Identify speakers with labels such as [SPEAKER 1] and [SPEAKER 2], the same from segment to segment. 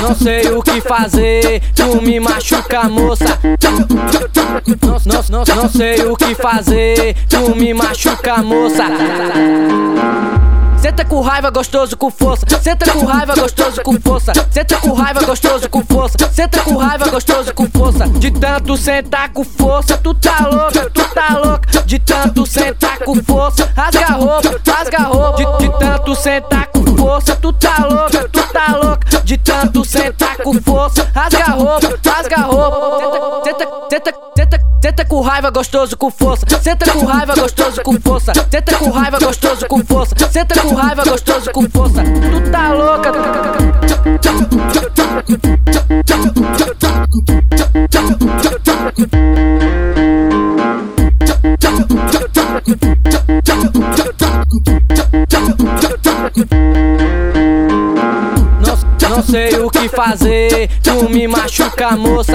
[SPEAKER 1] Não sei o que fazer, tu me machuca, moça. Não sei o que fazer, tu me machuca, moça. Senta com raiva, gostoso com força. Senta com raiva, gostoso com força. Senta com raiva, gostoso com força. Senta com raiva, gostoso com força. De tanto sentar com força, tu tá louca, tu tá louca. De tanto sentar com força, rasga a roupa, rasga a roupa. De tanto sentar com força, tu tá louca, tu tá louca. De tanto sentar com força, rasga a roupa, rasga a roupa. Senta com raiva, gostoso com força. Senta com raiva, gostoso com força. Senta com raiva, gostoso com força. Senta com raiva, gostoso com força. Tu tá louca. Não sei o que fazer, tu me machuca, moça.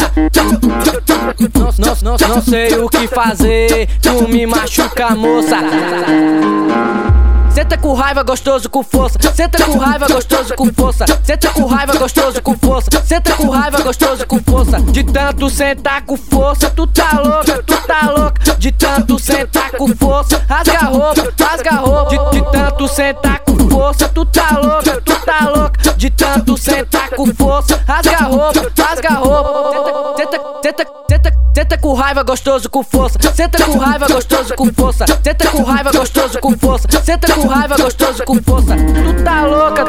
[SPEAKER 1] Não sei o que fazer, tu me machuca, moça. Senta com raiva, gostoso com força. Senta com raiva, gostoso com força. Senta com raiva, gostoso com força. Senta com raiva, gostoso com força. De tanto sentar com força, tu tá louca, tu tá louca. De tanto sentar com força, rasga a roupa, rasga a roupa. De tanto sentar com força, tu tá louca, tu tá louca. De tanto sentar com força, rasga a roupa, rasga a roupa. Senta com raiva, gostoso com força. Senta com raiva, gostoso com força. Senta com raiva, gostoso com força. Senta com raiva, gostoso com força. Tu tá louca.